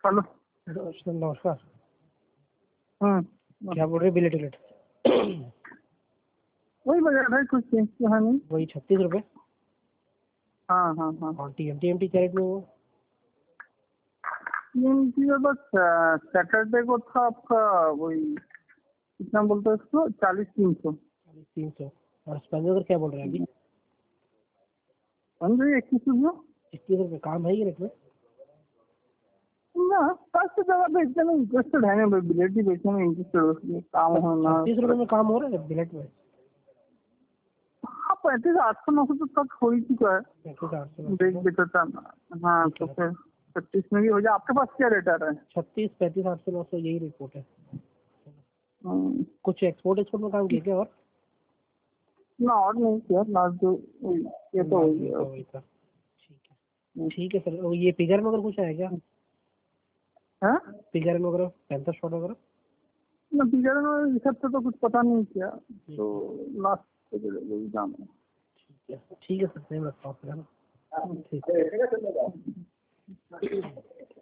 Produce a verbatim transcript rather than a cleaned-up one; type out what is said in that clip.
Hello sir नमस्कार। हम्म क्या बोल रहे बिलेट बिलेट? वही बजा है, कुछ चेंज किया नहीं। वही छत्तीस रुपए। हाँ हाँ हाँ और T M T M T carat में वो टीएमटी में बस सैटरडे को था आपका वही कितना बोलते हैं उसको, चालीस तीन सौ चालीस तीन सौ। और स्पेंसर क्या बोल रहे हैं अभी? समझे, इक्कीस रुपये इक्कीस रुपए। काम है ये रेट में? ना। फर्स्ट जगह बेचने में इंटरेस्टेड है ना भाई, बिलेट ही बेचने में इंटरेस्टेड उसमें काम होना। छत्तीस रुपए में काम हो रहा है बिलेट में? हाँ, पैंतीस आठ सौ नौ सौ तो तक हो ही चुका है। पैंतीस आठ सौ देख बेचा था। हाँ, तो फिर पच्चीस में भी हो जाए। आपके पास क्या रेट आ रहा है? छत्तीस पैंतीस आठ सौ नौ सौ यही रिपोर्ट है। हम्म, कुछ एक्सपोर्ट एक्सपोर्ट में काम किया क्या? और ना और नहीं किया, लास्ट जो ये तो हो लास्ट गया। वही था। ठीक है ठीक है सर। और ये पिगर में अगर कुछ है क्या? हाँ, पिगर में अगर पैंतर शॉट वगैरह? ना बिगड़ में इस हफ्ते तो कुछ पता नहीं किया, तो लास्ट वही दाम है। ठीक है ठीक है सर, सेम रखता हूँ फिर, है ना? ठीक है।